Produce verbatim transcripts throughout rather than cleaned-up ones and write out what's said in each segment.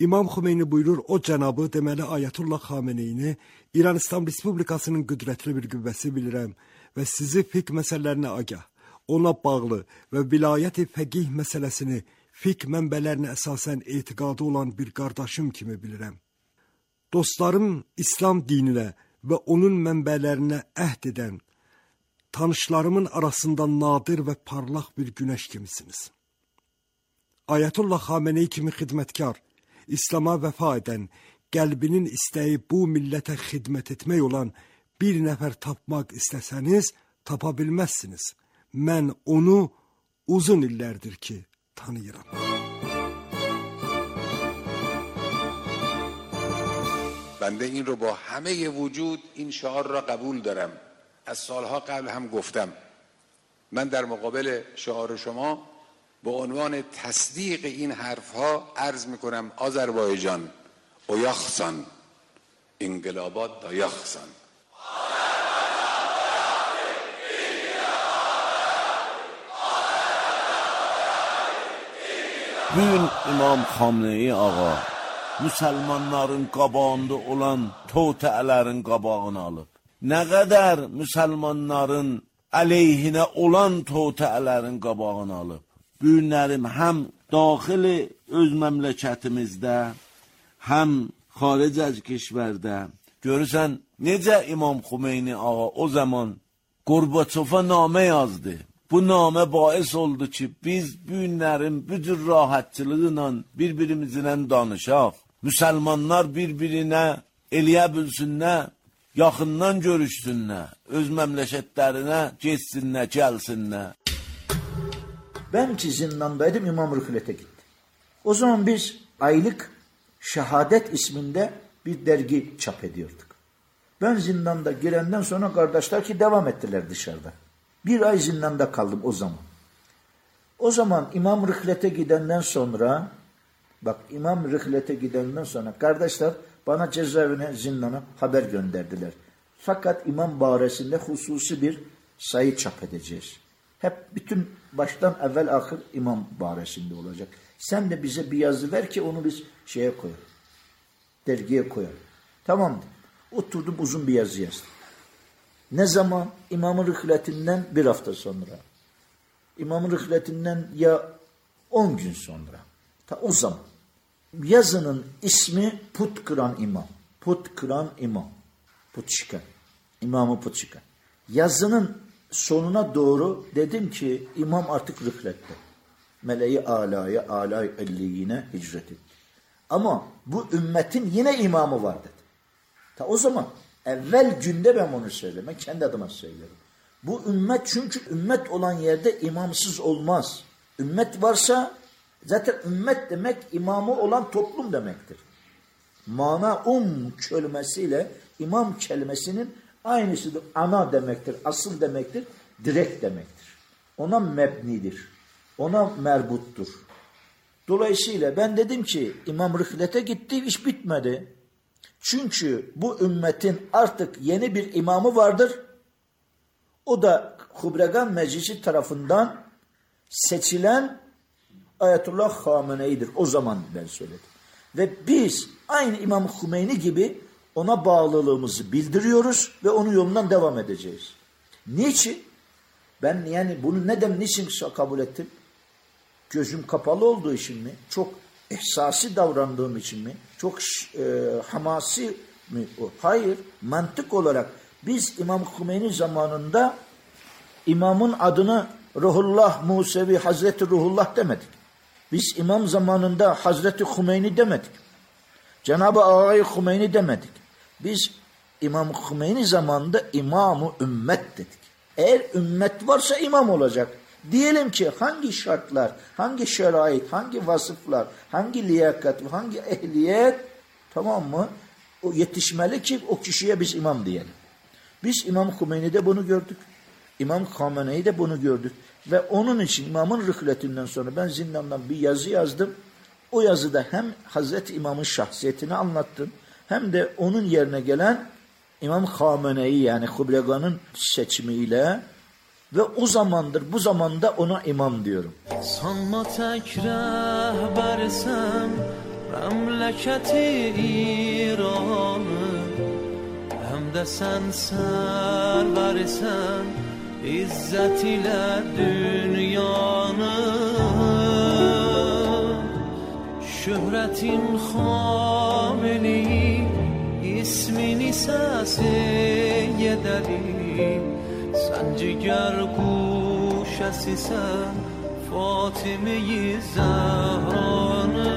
İmam Xümeyni buyurur, o cənabı, deməli Ayətullah Xameneyini İran İslam Respublikasının qüdrətli bir qüvvəsi bilirəm və sizi fiqh məsələlərinə agah, ona bağlı və vilayət-i fəqih məsələsini fiqh mənbələrinə əsasən etiqadı olan bir qardaşım kimi bilirəm. Dostlarım İslam dininə və onun mənbələrinə əhd edən, tanışlarımın arasında nadir və parlaq bir günəş kimisiniz. Ayətullah Xameneyi kimi xidmətkar, İslam'a vəfa edən, qəlbinin istəyi bu millətə xidmət etmək olan bir nəfər tapmaq istəsəniz, tapa bilməzsiniz. Mən onu uzun illərdir ki, tanıyıram. بنده این رو با همه وجود این شعار را قبول دارم. از سالها قبل هم گفتم. من در مقابل شعار شما با عنوان تصدیق این حرفها عرض میکنم آذربایجان اویاخسان انقلابات دایاخسان. Bugün İmam Xameneyi ağa Müslümanların qabağında olan totələrin qabağını alıb. Nə qədər Müslümanların əleyhinə olan totələrin qabağını alıb. Bugünlərim həm daxili öz məmləkətimizdə, həm xaric az keşvərdə. Görürsən, necə İmam Xümeyni ağa o zaman Gorbaçova namə yazdı. Bu namə bais oldu ki, biz bugünlərin bütün rahatçılığıyla bir-birimizlə danışaq. Müsəlmanlar bir-birinə eləyə bilsinlər, yaxından görüşsünlər, öz məmləkətlərinə geçsinlər, gəlsinlər. Ben ki zindandaydım, İmam Rıhlet'e gitti. O zaman biz aylık Şehadet isminde bir dergi çap ediyorduk. Ben zindanda girenden sonra kardeşler ki devam ettiler dışarıda. Bir ay zindanda kaldım o zaman. O zaman İmam Rıhlet'e gidenden sonra, bak İmam Rıhlet'e gidenden sonra kardeşler bana cezaevine, zindana haber gönderdiler. Fakat İmam baresinde hususi bir sayı çap edeceğiz. Hep bütün baştan evvel ahir İmam baresinde olacak. Sen de bize bir yazı ver ki onu biz şeye koyalım. Dergiye koyalım. Tamam. Oturdum uzun bir yazı yazdım. Ne zaman? İmamın rıhletinden bir hafta sonra. İmamın rıhletinden ya on gün sonra. Ta o zaman. Yazının ismi Put Kıran İmam. Put Kıran İmam. Put çıkan. İmamı put çıkan. Yazının sonuna doğru dedim ki imam artık rıhlette. Meleği alaya, alay elliyine hicret etti. Ama bu ümmetin yine imamı var dedi. Ta o zaman evvel günde ben onu söyledim. Ben kendi adıma söylerim. Bu ümmet çünkü ümmet olan yerde imamsız olmaz. Ümmet varsa zaten ümmet demek imamı olan toplum demektir. Mana um kelimesiyle imam kelimesinin aynısıdır. Ana demektir, asıl demektir, direkt demektir. Ona mebnidir. Ona merbuttur. Dolayısıyla ben dedim ki İmam Rıhlet'e gitti, iş bitmedi. Çünkü bu ümmetin artık yeni bir imamı vardır. O da Hubregan Meclisi tarafından seçilen Ayetullah Xameneyi'dir. O zaman ben söyledim. Ve biz aynı İmam Xümeyni gibi ona bağlılığımızı bildiriyoruz ve onun yolundan devam edeceğiz. Niçin? Ben yani bunu neden, niçin kabul ettim? Gözüm kapalı olduğu için mi? Çok ihsasi davrandığım için mi? Çok e, hamasi mi? Hayır. Mantık olarak biz İmam Xümeyni zamanında imamın adını Ruhullah Musevi Hazreti Ruhullah demedik. Biz imam zamanında Hazreti Xümeyni demedik. Cenab-ı Ağay Xümeyni demedik. Biz İmam Xümeyni zamanında imam-ı ümmet dedik. Eğer ümmet varsa imam olacak. Diyelim ki hangi şartlar, hangi şerait, hangi vasıflar, hangi liyakat, hangi ehliyet, tamam mı? O yetişmeli ki o kişiye biz imam diyelim. Biz İmam Xümeyni'de bunu gördük. İmam Xameneyi'de bunu gördük. Ve onun için imamın rıhletinden sonra ben zindandan bir yazı yazdım. O yazıda hem Hazreti İmam'ın şahsiyetini anlattım, hem de onun yerine gelen İmam Xameneyi yani Hubregan'ın seçimiyle ve o zamandır bu zamanda ona imam diyorum. Sanma tek rehbersem məmləkəti İranı, həm də sən sərvərisən İzzət ilə dünyanı. Şöhrətin Xameneyi ismini səsiyədəli, sən cigər quşəsisən Fatime-i Zəhranı.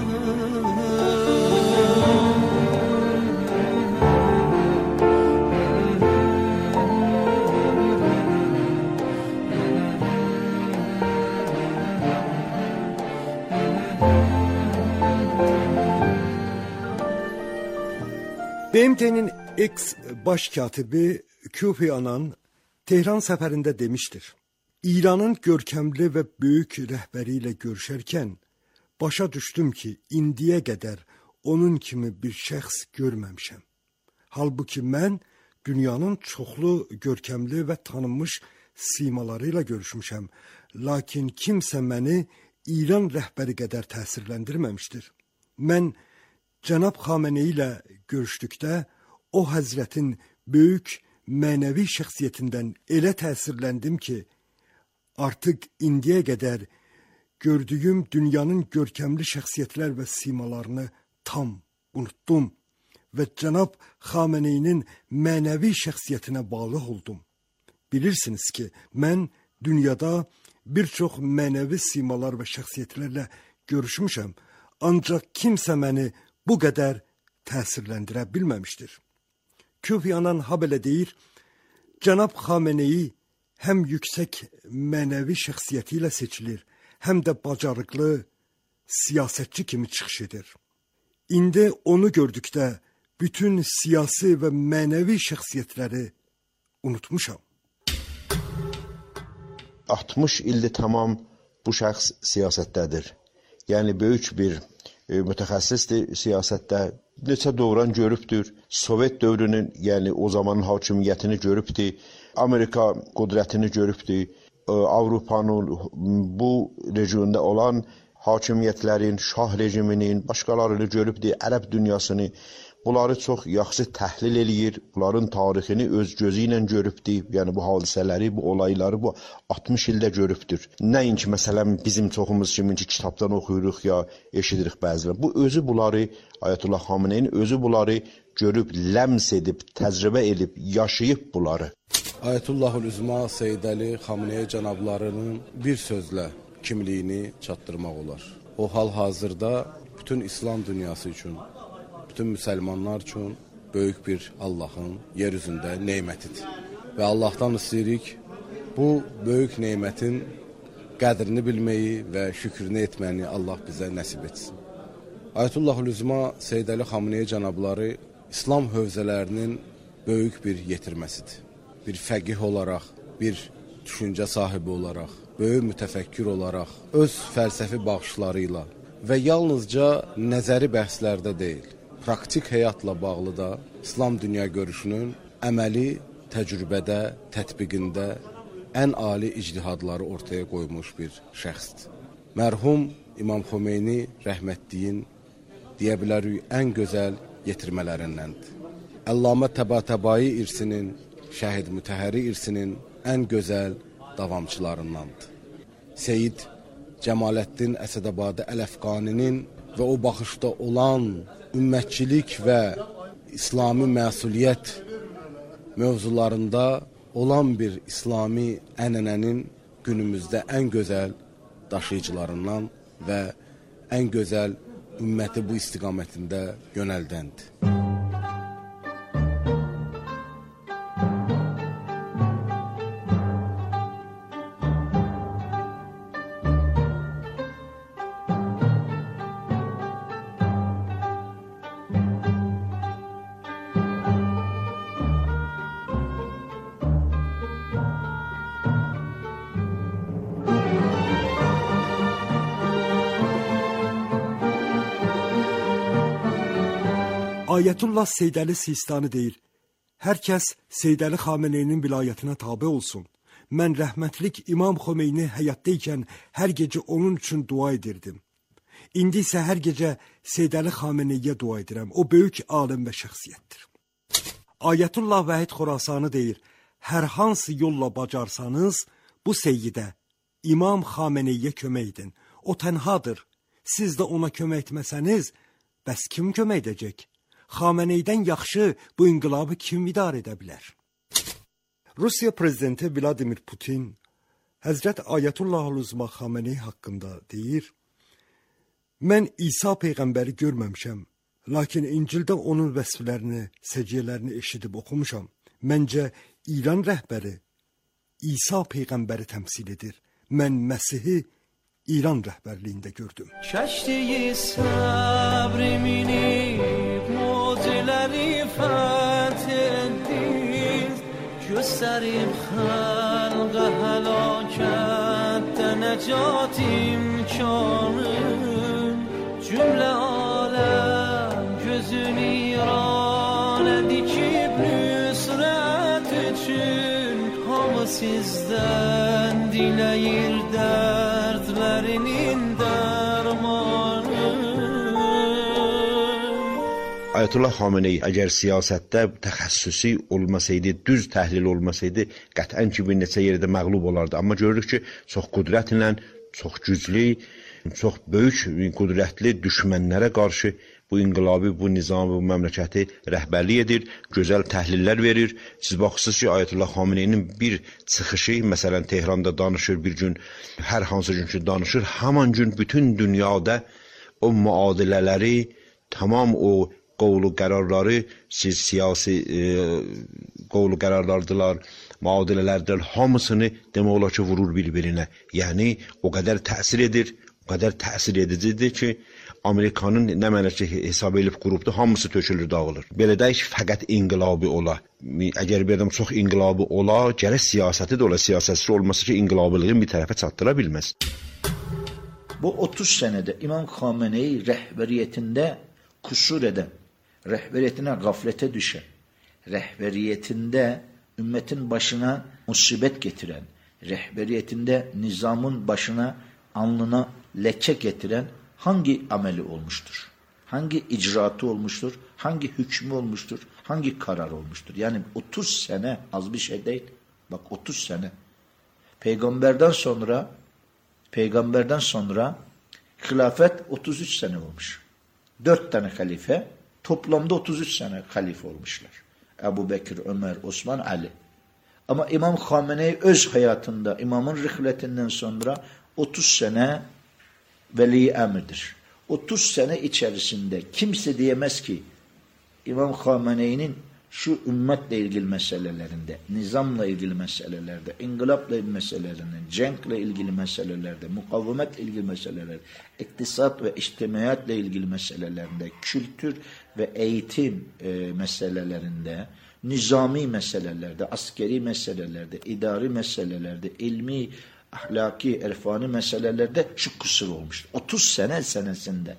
B M T'nin ex baş katibi Küfi Anan Tehran səfərində demişdir. İranın görkəmli və böyük rəhbəri ilə görüşərkən başa düşdüm ki, indiyə qədər onun kimi bir şəxs görməmişəm. Halbuki mən dünyanın çoxlu görkəmli və tanınmış simaları ilə görüşmüşəm, lakin kimsə məni İran rəhbəri qədər təsirləndirməmişdir. Mən Cənab Xameneyi ilə görüşdükdə o həzrətin böyük mənəvi şəxsiyyətindən elə təsirləndim ki, artıq indiyə qədər gördüyüm dünyanın görkəmli şəxsiyyətlər və simalarını tam unutdum və Cənab Xameneyinin mənəvi şəxsiyyətinə bağlı oldum. Bilirsiniz ki, mən dünyada bir çox mənəvi simalar və şəxsiyyətlərlə görüşmüşəm, ancaq kimsə məni bu qədər təsirləndirə bilməmişdir. Küfi Anan ha belə deyir, Cənab Xameneyi həm yüksək mənəvi şəxsiyyəti ilə seçilir, həm də bacarıqlı siyasətçi kimi çıxış edir. İndi onu gördükdə bütün siyasi və mənəvi şəxsiyyətləri unutmuşam. altmış ildir tamam bu şəxs siyasətdədir. Yəni böyük bir e, mütəxəssisdir siyasətdə. Neçə dövran görübdür. Sovet dövrünün, yəni o zamanın hakimiyyətini görübdür. Amerika qudrətini görübdür. Avropanın bu regionda olan hakimiyyətlərin, şah rejiminin, başqalarını görübdür. Ərəb dünyasını. Bunları çox yaxşı təhlil eləyir. Bunların tarixini öz gözü ilə görübdür. Yəni bu hadisələri, bu olayları bu altmış ildə görübdür. Nəinki məsələn bizim çoxumuz kimin ki kitabdan oxuyuruq ya eşidirik bəziləri. Bu özü bunları Ayətullah Xameneyin özü bunları görüb, ləms edib, təcrübə edib, yaşayıb bunları. Ayətullahul Üzma Seyyid Əli Xameneyi cənablarının bir sözlə kimliyini çatdırmaq olar. O hal-hazırda bütün İslam dünyası üçün, bütün müsəlmanlar üçün böyük bir Allahın yer üzündə neymətidir. Və Allahdan istəyirik bu böyük neymətin qədrini bilməyi və şükrünü etməni Allah bizə nəsib etsin. Ayətullahul Üzma Seyyid Əli Xameneyi cənabları İslam hövzələrinin böyük bir yetirməsidir. Bir fəqih olaraq, bir düşüncə sahibi olaraq, böyük mütəfəkkir olaraq, öz fəlsəfi baxışları ilə və yalnızca nəzəri bəhslərdə deyil, praktik həyatla bağlı da İslam dünya görüşünün əməli, təcrübədə, tətbiqində ən ali ictihadları ortaya qoymuş bir şəxsdir. Mərhum İmam Xomeyni rəhmətliyin deyə bilərik ən gözəl yetirmələrindəndir. Əllamə Təbatəbai irsinin, Şəhid Mütəhəri irsinin ən gözəl davamçılarındandır. Seyyid Cəmaləddin Əsədəbadı Əl-Əfqaninin və o baxışda olan ümmətçilik və İslami məsuliyyət mövzularında olan bir İslami ənənənin günümüzdə ən gözəl daşıyıcılarından və ən gözəl ümməti bu istiqamətində yönəldəndir. Ayətullah Seyyid Əli Sistani deyir, hər kəs Seyyid Əli Xameneyinin vilayətinə tabe olsun. Mən rəhmətlik İmam Xomeyni həyatda ikən hər gecə onun üçün dua edirdim. İndi isə hər gecə Seyyid Əli Xameneyiyə dua edirəm. O böyük alim və şəxsiyyətdir. Ayətullah Vahid Xorasani deyir, hər hansı yolla bacarsanız, bu Seyyidə, İmam Xameneyiyə kömək edin. O tənhadır. Siz də ona kömək etməsəniz, bəs kim kömək edəcək? Xameneydən yaxşı bu inqilabı kim idarə edə bilər? Rusiya prezidenti Vladimir Putin Həzrət Ayətullah Uzma Xameneyi haqqında deyir, mən İsa Peyğəmbəri görməmişəm, lakin İncildə onun vəsflərini, səciyyələrini eşidib oxumuşam. Məncə İran rəhbəri İsa Peyğəmbəri təmsil edir. Mən Məsihi İran rəhbərliyində gördüm. Kəştiyi səbri minib, muciləri fəth etdiniz, göstərib xəlqə həlakətdə nəcat imkanı, cümlə aləm gözün İranə dikib nüsrət üçün, hamı sizdən diləyir dərdlərinin dərmanı. Ayətullah Xameneyi əgər siyasətdə təxəssüsi olmasaydı, düz təhlil olmasaydı, qətlən ki, bir neçə yerdə məğlub olardı. Amma görürük ki, çox qüdrətlə, çox güclü, çox böyük qüdrətli düşmənlərə qarşı bu inqilabi, bu nizamı, bu məmləkəti rəhbərlik edir, gözəl təhlillər verir. Siz baxırsınız ki, Ayətullah Xameneyinin bir çıxışı, məsələn, Tehranda danışır bir gün, hər hansı gün ki danışır, haman gün bütün dünyada o müadilələri, tamam o qovlu qərarları, siz siyasi e, qovlu qərarlardılar, müadilələrdir, hamısını demək olar ki, vurur bir-birinə. Yəni, o qədər təsir edir, o qədər təsir edicidir ki, Amerikanın nə mənə ki, hesab edib qurubdur, hamısı tökülür, dağılır. Belə deyək ki, fəqət inqilabi ola. Əgər bir adam çox inqilabi ola, gərək siyasəti də ola, siyasətçi olması ki, inqilabilığın bir tərəfə çatdıra bilməz. Bu otuz sənədə İmam Xameneyi rəhbəriyyətində kusur edən, rəhbəriyyətinə qaflətə düşən, rəhbəriyyətində ümmətin başına musibət getirən, rəhbəriyyətində nizamın başına, alnına ləkə getirən hangi ameli olmuştur? Hangi icraatı olmuştur? Hangi hükmü olmuştur? Hangi karar olmuştur? Yani otuz sene az bir şey değil. Bak otuz sene. Peygamberden sonra peygamberden sonra hilafet otuz üç sene olmuş. Dört tane halife, toplamda otuz üç sene halife olmuşlar. Ebu Bekir, Ömer, Osman, Ali. Ama İmam Xameneyi öz hayatında, imamın rihletinden sonra otuz sene veli emirdir. otuz sene içerisinde kimse diyemez ki İmam Xameneyi'nin şu ümmetle ilgili meselelerinde, nizamla ilgili meselelerde, inkılapla ilgili meselelerinde, cenkle ilgili meselelerde, mukavemetle ilgili meselelerde, iktisat ve içtimaiyatle ilgili meselelerinde, kültür ve eğitim e, meselelerinde, nizami meselelerde, askeri meselelerde, idari meselelerde, ilmi, ahlaki, irfani meselelerde şu kusur olmuştur. otuz sene senesinde.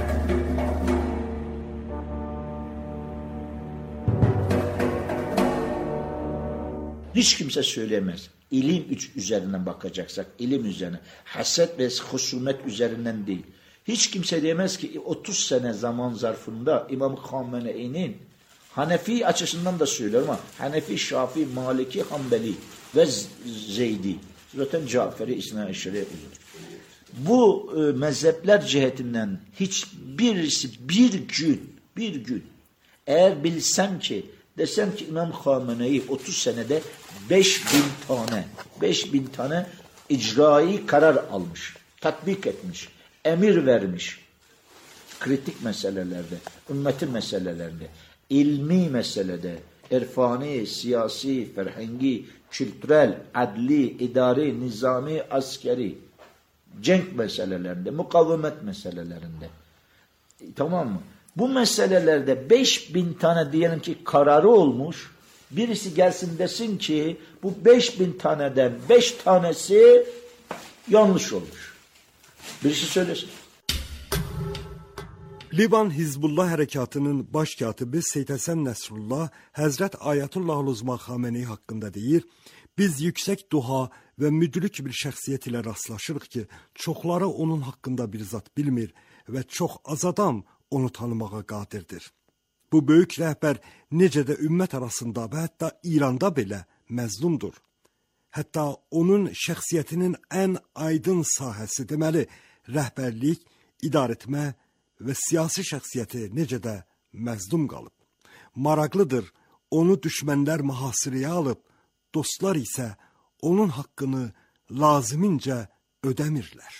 Hiç kimse söyleyemez. İlim üzerinden bakacaksak, ilim üzerine, haset ve husumet üzerinden değil. Hiç kimse diyemez ki otuz sene zaman zarfında İmam Xameneyi'nin Hanefi açısından da söylüyorum ama Hanefi, Şafii, Maliki, Hanbeli ve Zeydi. Zaten Caferi, İsna Eşeri olur. Bu e, mezhepler cihetinden hiçbirisi bir gün, bir gün eğer bilsem ki, desem ki İmam Xameneyi otuz senede beş bin tane, beş bin tane icrai karar almış, tatbik etmiş, emir vermiş. Kritik meselelerde, ümmetin meselelerinde, ilmi meselede, irfani, siyasi, ferhengi, kültürel, adli, idari, nizami, askeri, cenk meselelerinde, mukavemet meselelerinde. E, tamam mı? Bu meselelerde beş bin tane diyelim ki kararı olmuş, birisi gelsin desin ki bu beş bin taneden beş tanesi yanlış olmuş. Birisi söylesin. Livan Hizbullah Hərəkatının baş katibi Seyyid Həsən Nəsrullah Həzrət Ayətullah Uzma Xameneyi haqqında deyir, biz yüksək duha və müdrik bir şəxsiyyət ilə rastlaşırıq ki, çoxları onun haqqında bir zat bilmir və çox az adam onu tanımağa qadirdir. Bu böyük rəhbər necə də ümmət arasında və hətta İranda belə məzlumdur. Hətta onun şəxsiyyətinin ən aydın sahəsi deməli, rəhbərlik, idarəetmə və siyasi şəxsiyyəti necə də məzlum qalıb. Maraqlıdır, onu düşmənlər mühasirəyə alıb, dostlar isə onun haqqını lazimincə ödəmirlər.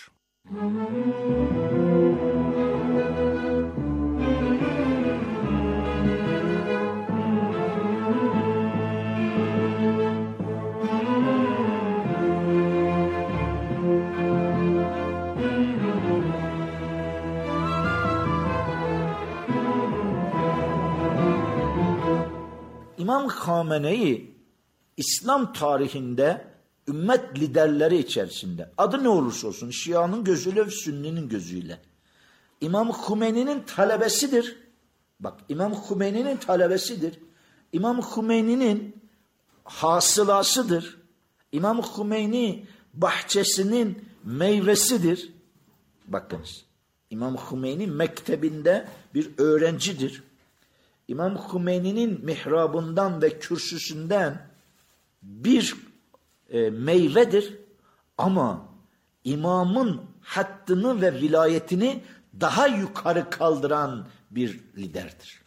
İmam Xameneyi İslam tarihinde ümmet liderleri içerisinde adı ne olursa olsun Şia'nın gözüyle ve Sünni'nin gözüyle İmam Hümeyni'nin talebesidir. Bak İmam Hümeyni'nin talebesidir. İmam Hümeyni'nin hasılasıdır. İmam Hümeyni bahçesinin meyvesidir. Bakınız İmam Hümeyni mektebinde bir öğrencidir. İmam Hümeyni'nin mihrabından ve kürsüsünden bir e, meyvedir ama imamın hattını ve vilayetini daha yukarı kaldıran bir liderdir.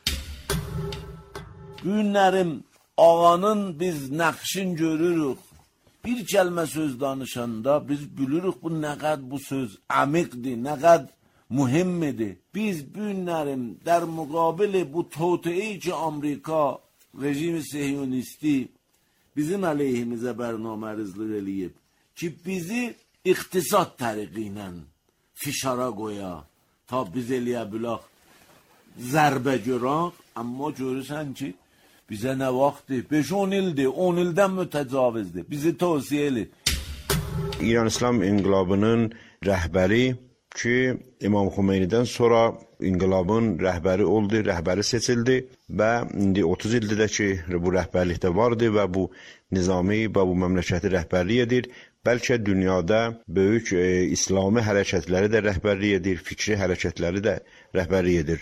Günlərim ağanın biz nəqşin görürük. Bir kəlmə söz danışanda biz bilirik bu nə qədər bu söz əmiqdir, nə qədər mühimmidir. Biz günlərim der müqabili bu toteyi ki Amerika rejimi sehyonisti bizim əleyhimizə bərnamərizlik eləyib ki bizi iqtisad təriqi ilə fişara qoya ta biz eləyə bilək zərbə görək, amma görürsən ki bizə nə vaxtdır? beş on ildir, on ildən mütəcavizdir. Bizi tövsiyə edir. İran İslam İnqilabının rəhbəri ki İmam Xümeynidən sonra inqilabın rəhbəri oldu, rəhbəri seçildi və indi otuz ildir ki bu rəhbərlikdə vardı və bu nizami və bu məmləkəti rəhbərlik edir. Bəlkə dünyada böyük e, İslami hərəkətləri də rəhbərlik edir, fikri hərəkətləri də rəhbərlik edir.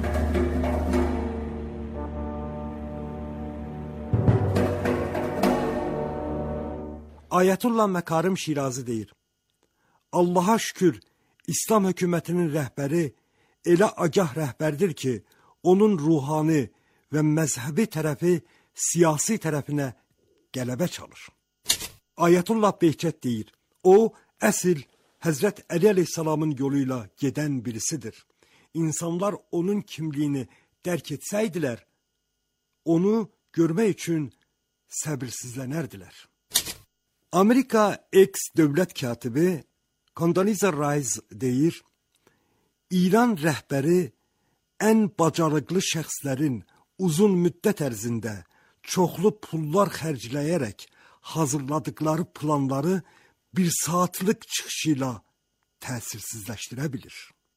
Ayətullah Məkarim Şirazi deyir: Allaha şükür, İslam hökumətinin rəhbəri elə agah rəhbərdir ki, onun ruhani və məzhəbi tərəfi siyasi tərəfinə qələbə çalır. Ayətullah Behçət deyir, o, əsl Həzrət Əli əleyhissalamın yoluyla gedən birisidir. İnsanlar onun kimliyini dərk etsəydilər, onu görmək üçün səbirsizlənərdilər. Amerika eks-dövlət katibi Condoleezza Rice deyir, İran rəhbəri ən bacarıqlı şəxslərin uzun müddət ərzində çoxlu pullar xərcləyərək hazırladıkları planları bir saatlıq çıxışı ilə təsirsizləşdirə bilir.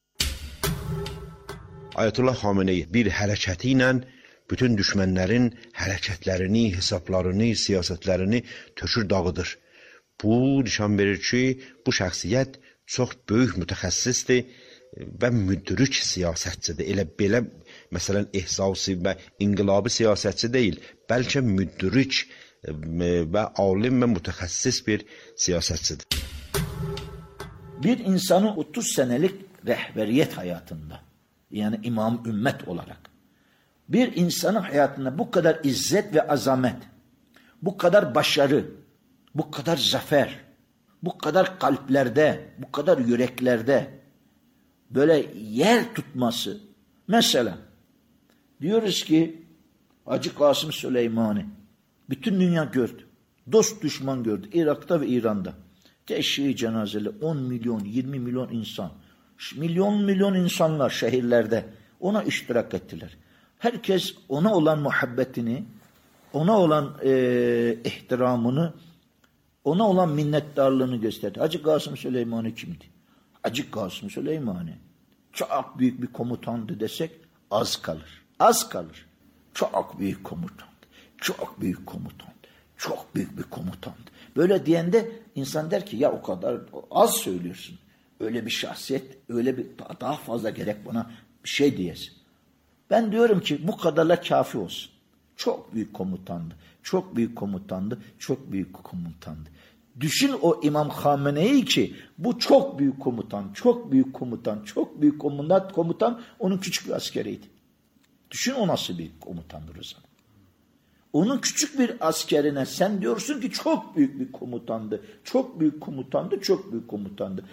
Ayətullah Xameneyi bir hərəkəti ilə bütün düşmənlərin hərəkətlərini, hesablarını, siyasətlərini tökür dağıdır. Bu nişan verir ki, bu şəxsiyyət çox böyük mütəxəssisdir və müdrik siyasətçidir. Elə belə, məsələn, ehsasi və inqilabi siyasətçi deyil, bəlkə müdrik və alim və mütəxəssis bir siyasətçidir. Bir insanın otuz senelik rehberiyet hayatında, yani imam ümmet olarak, bir insanın hayatında bu kadar izzet ve azamet, bu kadar başarı, bu kadar zafer, bu kadar kalplerde, bu kadar yüreklerde böyle yer tutması. Mesela diyoruz ki Hacı Kasım Süleymani bütün dünya gördü. Dost düşman gördü. Irak'ta ve İran'da. Teşhir cenazeli on milyon, yirmi milyon insan. Milyon milyon insanlar şehirlerde ona iştirak ettiler. Herkes ona olan muhabbetini, ona olan e, ihtiramını, ona olan minnettarlığını gösterdi. Hacı Kasım Süleymani kimdi? Hacı Kasım Süleymani çok büyük bir komutandı desek az kalır. Az kalır. Çok büyük komutandı. Çok büyük komutandı. Çok büyük bir komutandı. Böyle diyende insan der ki ya o kadar az söylüyorsun. öyle bir şahsiyet, öyle bir daha, daha fazla gerek bana bir şey diyesin. Ben diyorum ki bu kadarla kafi olsun. Çok büyük komutandı. Çok büyük komutandı. Çok büyük komutandı. Düşün o İmam Hamene'yi ki bu çok büyük komutan, çok büyük komutan, çok büyük komutan, komutan onun küçük bir askeriydi. Düşün o nasıl bir komutandır o zaman. Onun küçük bir askerine sen diyorsun ki çok büyük bir komutandı. Çok büyük komutandı, çok büyük komutandı.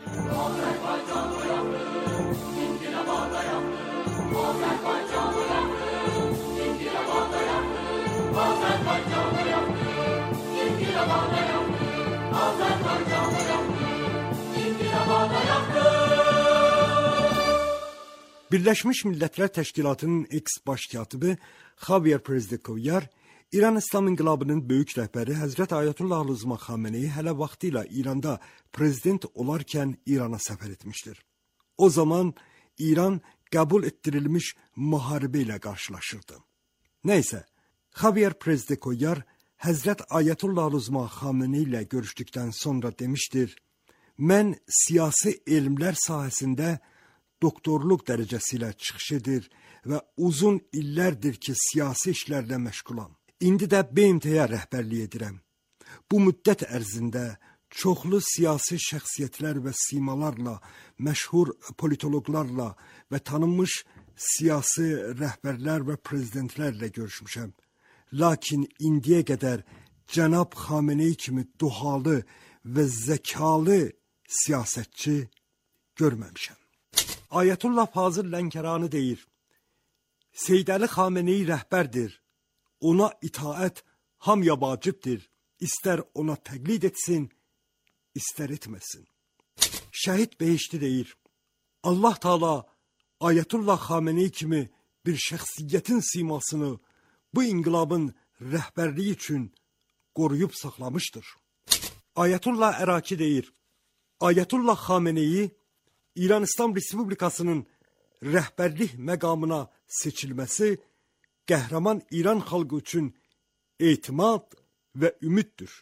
Birleşmiş Milletler Təşkilatının eks-baş katibi Xavier Prezdekoyar, İran İslam İnqilabının böyük rəhbəri Həzrət Ayətullah Əl-Uzma Xameneyi hələ vaxtilə İranda prezident olarkən İrana səfər etmişdir. O zaman İran qəbul etdirilmiş müharibə ilə qarşılaşırdı. Nəysə, Xavier Prezdekoyar Həzrət Ayətullah Əl-Uzma Xameneyi ilə görüşdükdən sonra demişdir, mən siyasi elmlər sahəsində doktorluq dərəcəsi ilə çıxış edir və uzun illərdir ki, siyasi işlərlə məşğulam. İndi də B M T-yə rəhbərlik edirəm. Bu müddət ərzində çoxlu siyasi şəxsiyyətlər və simalarla, məşhur politoloqlarla və tanınmış siyasi rəhbərlər və prezidentlərlə görüşmüşəm. Lakin indiyə qədər cənab Xameneyi kimi duhalı və zəkalı siyasətçi görməmişəm. Ayətullah Fazıl Lənkərani deyir, Seyyid Əli Xameneyi rəhbərdir, ona itaət hamıya vacibdir, istər ona təqlid etsin, istər etməsin. Şəhid Behişti deyir, Allah Taala Ayətullah Xameneyi kimi bir şəxsiyyətin simasını bu inqilabın rəhbərliyi üçün qoruyub saxlamışdır. Ayətullah Əraki deyir, Ayətullah Xameneyi İran İslam Respublikasının rəhbərlik məqamına seçilməsi qəhrəman İran xalqı üçün etimad və ümiddir.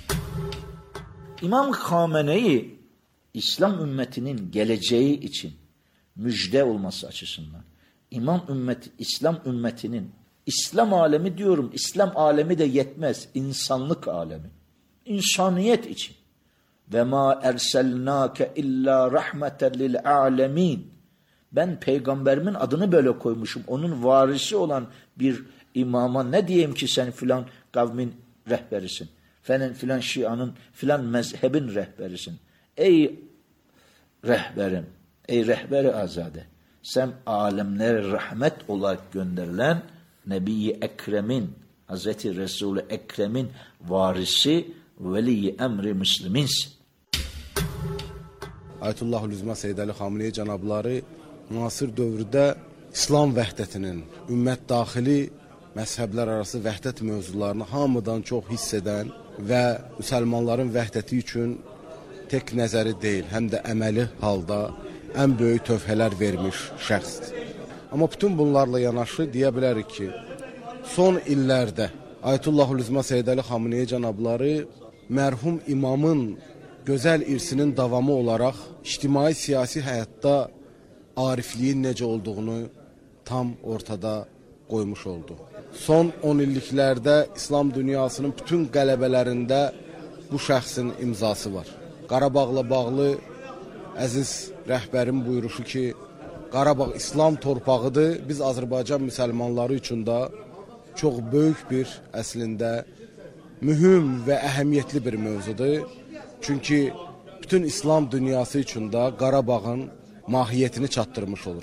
İmam Xameneyi İslam ümmetinin geleceği için müjde olması açısından İmam ümmeti, İslam ümmetinin İslam alemi diyorum, İslam alemi de yetmez, insanlık alemi. İnsaniyet için. Ve ma erselnake illa rahmeten lil alemin. Ben peygamberimin adını böyle koymuşum. Onun varisi olan bir imama ne diyeyim ki sen filan kavmin rehberisin. Filan, filan şianın, filan mezhebin rehberisin. Ey rehberim, ey rehberi azade. Sen alemlere rahmet olarak gönderilen Nebi-i Ekrem'in, Hazreti Resul-i Ekrem'in varisi, veli-i emri müsliminsin. Ayətullah Əl-Uzma Seyyid Əli Xameneyi cənabları müasir dövrdə İslam vəhdətinin, ümmət daxili məzhəblər arası vəhdət mövzularını hamıdan çox hiss edən və müsəlmanların vəhdəti üçün tek nəzəri deyil, həm də əməli halda ən böyük tövhələr vermiş şəxsdir. Amma bütün bunlarla yanaşı deyə bilərik ki, son illərdə Ayətullah Əl-Uzma Seyyid Əli Xameneyi cənabları mərhum imamın gözəl irsinin davamı olaraq ictimai siyasi həyatda arifliyin necə olduğunu tam ortada qoymuş oldu. Son on illiklərdə İslam dünyasının bütün qələbələrində bu şəxsin imzası var. Qarabağla bağlı əziz rəhbərin buyuruşu ki, Qarabağ İslam torpağıdır, biz Azərbaycan müsəlmanları üçün də çox böyük bir əslində mühüm və əhəmiyyətli bir mövzudur. Çünki bütün İslam dünyası üçün də Qarabağın mahiyyətini çatdırmış olur.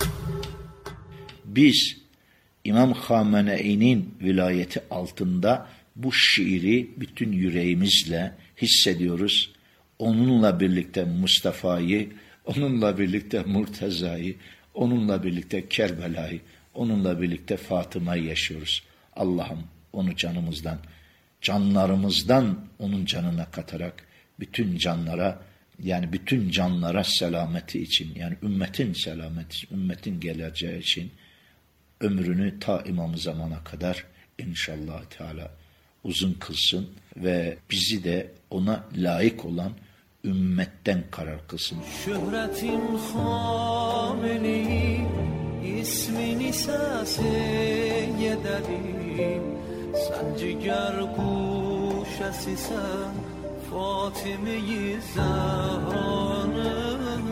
Biz İmam Xameneyi'nin vilayeti altında bu şiiri bütün yüreğimizle hissediyoruz. Onunla birlikte Mustafa'yı, onunla birlikte Murteza'yı, onunla birlikte Kerbela'yı, onunla birlikte Fatıma'yı yaşıyoruz. Allah'ım onu canımızdan, canlarımızdan onun canına katarak bütün canlara, yani bütün canlara selameti için, yani ümmetin selameti için, ümmetin geleceği için ömrünü ta imam-ı zamana kadar inşallah Teala uzun kılsın ve bizi de ona layık olan ümmetten karar kılsın. Şöhretim Xameneyi, ismini səsiye dəlim, sən cigar quşəsisən, Fatime-i Zəhranım.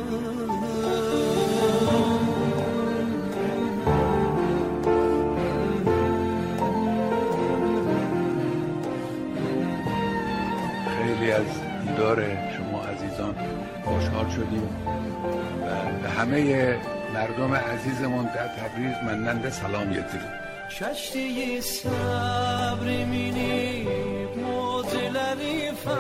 خیلی از دیدار شما عزیزان خوشحال شدیم و به همه مردم عزیزمون در تبریز مانند سلام گرفتیم. کشتی صبر minib موجleri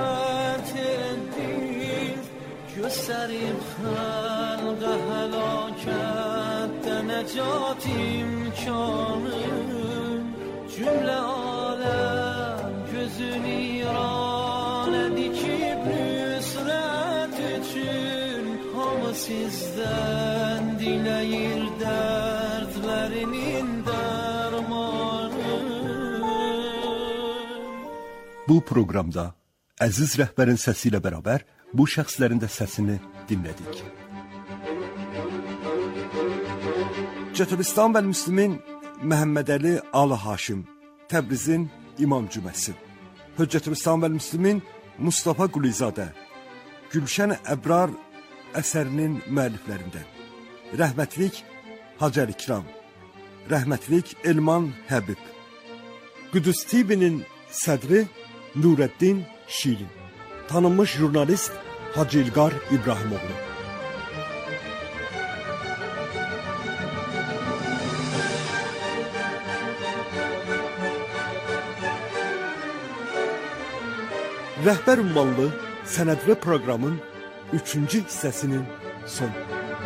فتح gösterim halqa həlakətdə nəcat imkanı cümlə aləm gözün iranə dikib nüsrət üçün hamı sizdən diləyir dərdlərinin dərmanı. Bu proqramda əziz rəhbərin səsi ilə bərabər bu şəxslərin də səsini dinlədik. Cətölistan və Müslümin Məhəmməd Əli Alı Haşim, Təbrizin İmam Cüməsi. Höccətülistan və Müslümin Mustafa Qulizadə, Gülşən Əbrar əsərinin müəlliflərindən. Rəhmətlik Hacı Əlikram, rəhmətlik Elman Həbib. Qüdüs T V-nin sədri Nurəddin Şirin. Tanınmış jurnalist Hacı İlqar İbrahimoğlu. Rəhbər ünvanlı sənədli proqramın üçüncü hissəsinin sonu.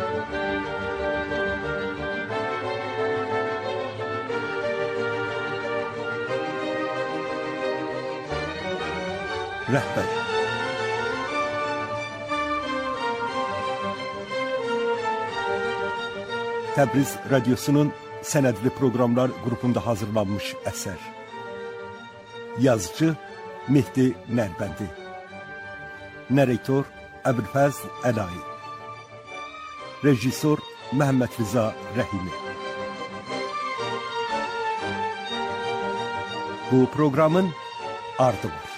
Rəhbər. Təbriz Radiosunun sənədli proqramlar qrupunda hazırlanmış əsər. Yazıcı Mehdi Nərbəndi. Narrator Əbülfəzl Əlayi. Rejissor Məhəmməd Rıza Rəhimi. Bu proqramın ardı var.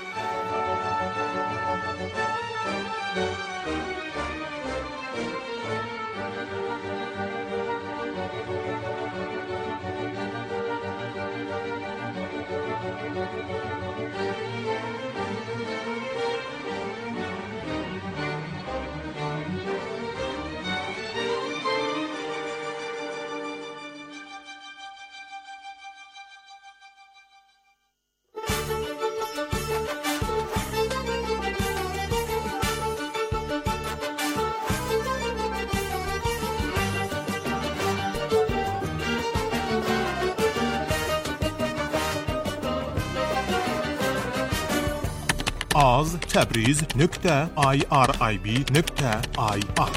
az təbriz nöqtə irib nöqtə ir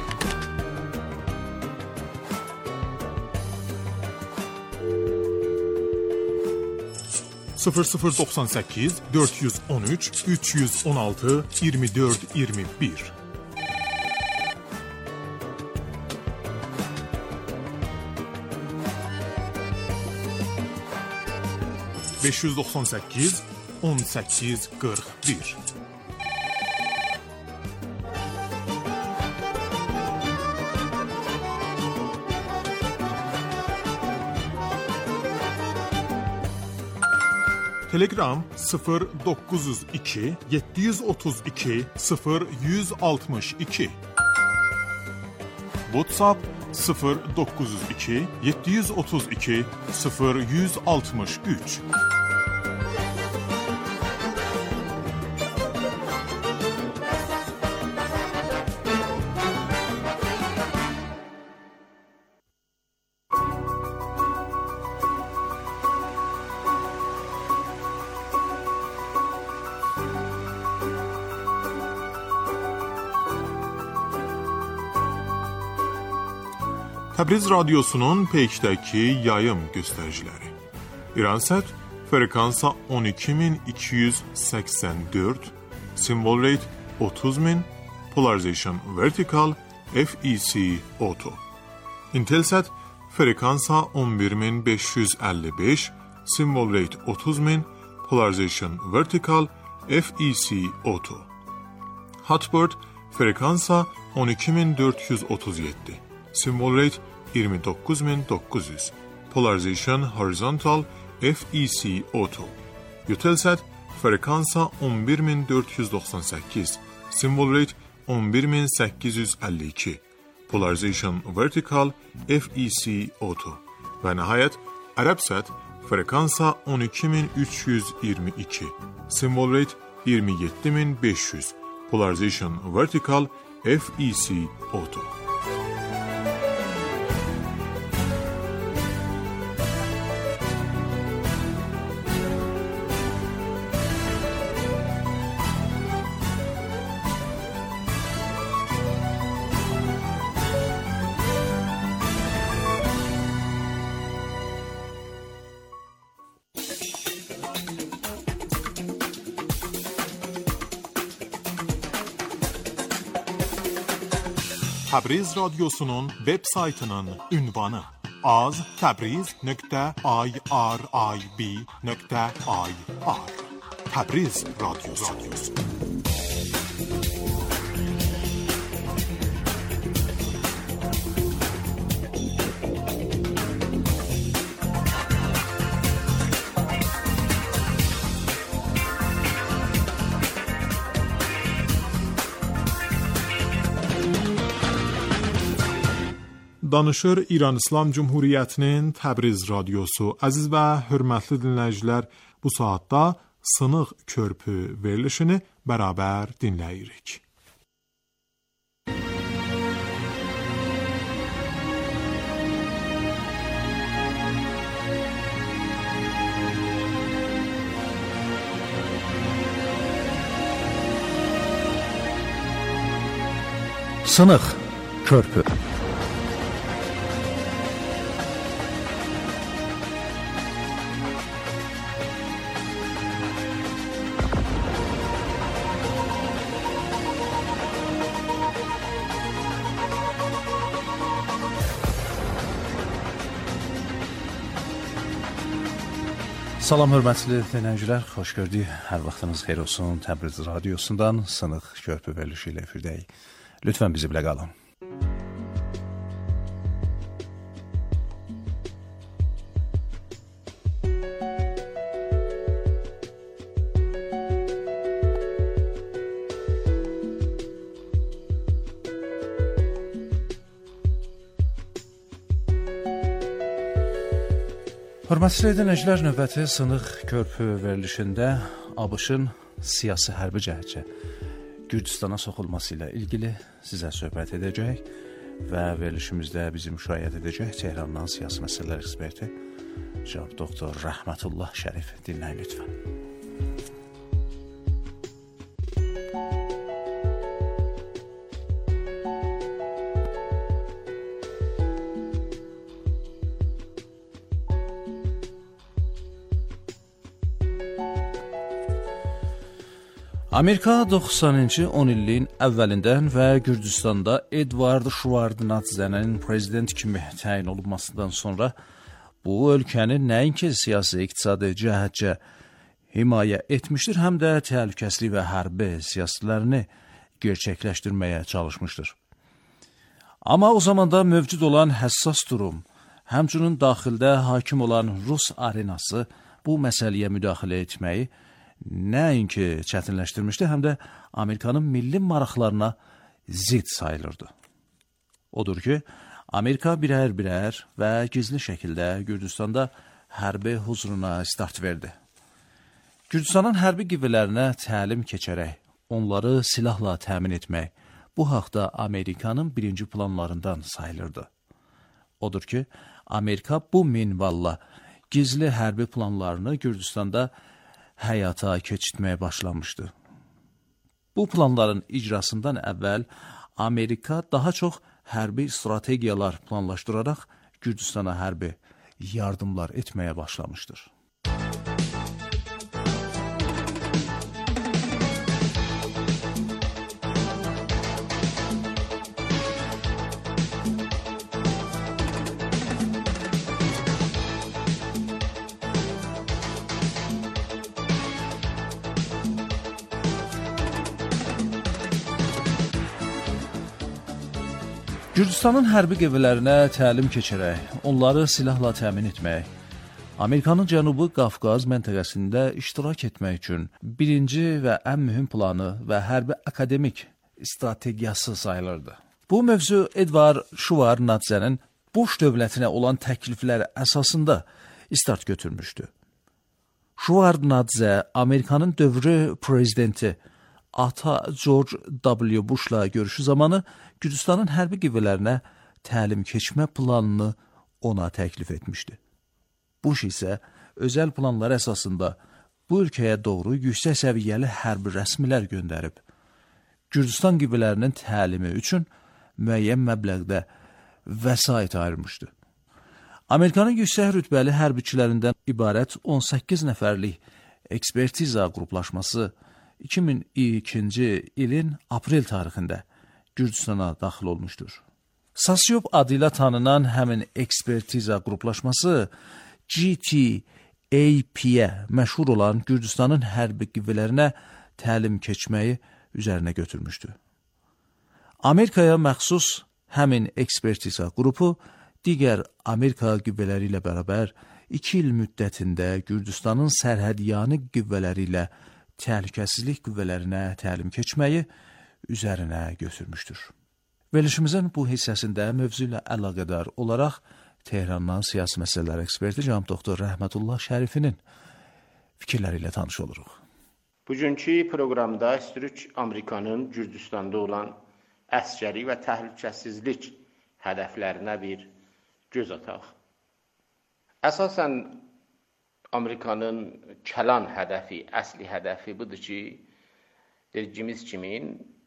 sıfır sıfır doxsan səkkiz dörd yüz on üç üç yüz on altı iyirmi dörd iyirmi bir beş yüz doxsan səkkiz on səkkiz qırx bir Telegram sıfır doqquz yüz iki yeddi yüz otuz iki sıfır yüz altmış iki WhatsApp sıfır doqquz yüz iki yeddi yüz otuz iki sıfır yüz altmış üç Təbriz Radiosunun Peykdəki yayım göstəriciləri. İransət frekansa on iki min iki yüz səksən dörd, simvol reyt otuz min Polarization Vertical F E C Auto. Intelsat frekansa on bir min beş yüz əlli beş, symbol rate otuz min, Polarization Vertical F E C Auto. Hotbird frekansa on iki min dörd yüz otuz yeddi, symbol rate iyirmi dokuz min dokuz yüz, Polarization Horizontal F E C Auto. Eutelsat frekansa on bir min dörd yüz doxsan səkkiz, symbol rate on bir min səkkiz yüz əlli iki, Polarization Vertical F E C Auto. Və nəhayət Arabsat frekansa on iki min üç yüz iyirmi iki, symbol rate iyirmi yeddi min beş yüz, Polarization Vertical F E C Auto. Təbriz radyosunun web saytının ünvanı az təbriz nöqtə irib nöqtə ir. Təbriz radyosu. Danışır İran İslam Cumhuriyyətinin Təbriz radyosu. Əziz və hörmətli dinləyicilər, bu saatda Sınıq Körpü verilişini bərabər dinləyirik. Sınıq Körpü. Salam hörmətli dinləyicilər, xoş gördük. Hər vaxtınız xeyir olsun. Təbriz radiosundan Sınıq Körpü verilişi ilə efirdəyik. Lütfən bizimlə qalın. Hörmətli dinləyicilər, növbəti Sınıq Körpü verilişində ABŞ-ın siyasi hərbi cəhətcə Gürcüstana soxulması ilə ilgili sizə söhbət edəcək və verilişimizdə bizi müşayiət edəcək Tehrandan siyasi məsələlər eksperti cənab doktor Rəhmətullah Şərif. Dinləyin lütfən. Amerika doxsanıncı on illiyin əvvəlindən və Gürcüstanda Edvard Şevardnadzenin prezident kimi təyin olunmasından sonra bu ölkəni nəinki siyasi, iqtisadi cəhətcə himayə etmişdir, həm də təhlükəsizlik və hərbi siyasətlərini gerçəkləşdirməyə çalışmışdır. Amma o zamanda mövcud olan həssas durum, həmçinin daxildə hakim olan Rus arenası bu məsələyə müdaxilə etməyi nəinki çətinləşdirmişdi, həm də Amerikanın milli maraqlarına zid sayılırdı. Odur ki, Amerika birər-birər və gizli şəkildə Gürcüstanda hərbi huzuruna start verdi. Gürcüstanın hərbi qüvvələrinə təlim keçərək, onları silahla təmin etmək, bu haqda Amerikanın birinci planlarından sayılırdı. Odur ki, Amerika bu minvalla gizli hərbi planlarını Gürcüstanda həyata keçirtməyə başlamışdı. Bu planların icrasından əvvəl Amerika daha çox hərbi strategiyalar planlaşdıraraq Gürcüstana hərbi yardımlar etməyə başlamışdır. Gürcüstanın hərbi qüvvələrinə təlim keçirək, onları silahla təmin etmək, Amerikanın Cənubi Qafqaz məntəqəsində iştirak etmək üçün birinci və ən mühüm planı və hərbi akademik strategiyası sayılırdı. Bu mövzu Edvard Şevardnadzenin Bush dövlətinə olan təklifləri əsasında start götürmüşdü. Şevardnadze Amerikanın dövrü prezidenti ata George W. Bush'la görüşü zamanı Gürcüstanın hərbi qüvvələrinə təlim keçmə planını ona təklif etmişdi. Bush isə özəl planlar əsasında bu ölkəyə doğru yüksək səviyyəli hərbi rəsmilər göndərib, Gürcüstan qüvvələrinin təlimi üçün müəyyən məbləğdə vəsait ayırmışdı. Amerikanın yüksək rütbəli hərbiçilərindən ibarət on səkkiz nəfərlik ekspertiza qruplaşması iki min ikinci ilin aprel tarixində Gürcüstana daxil olmuşdur. Sasyop adıyla tanınan həmin ekspertiza qruplaşması G T A P-yə məşhur olan Gürcüstanın hərbi qüvvələrinə təlim keçməyi üzərinə götürmüşdü. Amerikaya məxsus həmin ekspertiza qrupu digər Amerika qüvvələri ilə bərabər iki il müddətində Gürcüstanın sərhədyanı qüvvələri ilə təhlükəsizlik qüvvələrinə təlim keçməyi üzərinə götürmüşdür. Verilişimizin bu hissəsində mövzu ilə əlaqədar olaraq Tehrandan siyasi məsələlər eksperti cənab doktor Rəhmətullah Şərifinin fikirləri ilə tanış oluruq. Bugünkü proqramda istəyirik Amerikanın Gürcüstanda olan əskəri və təhlükəsizlik hədəflərinə bir göz ataq. Əsasən Amerikanın kəlan hədəfi, əsli hədəfi budur ki, dediyimiz kimi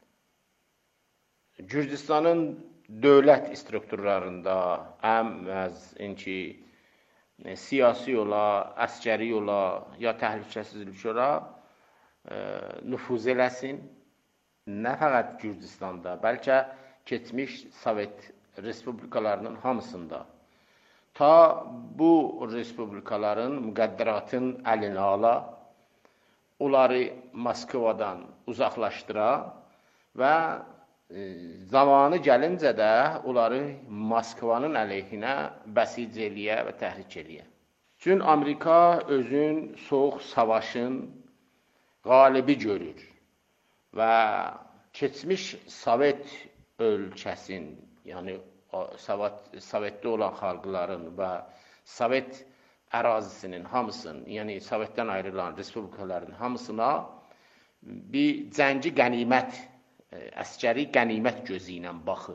Gürcüstanın dövlət strukturlarında həm ki siyasi ola, əskəri ola, ya təhlükəsizlik ola nüfuz eləsin. Nə fəqət Gürcüstanda, bəlkə keçmiş Sovet respublikalarının hamısında. Ta bu respublikaların müqəddəratın əlinə ala, onları Moskvadan uzaqlaşdıra və zamanı gəlincə də onları Moskvanın əleyhinə bəsic eləyə və təhrik eləyə. Çünki Amerika özün soğuk savaşın qalibi görür və keçmiş Sovet ölkəsin, yəni Sovetdə olan xalqların və Sovet ərazisinin hamısının, yəni Sovetdən ayrılan respublikaların hamısına bir cəngi qənimət, əskəri qənimət gözü ilə baxır.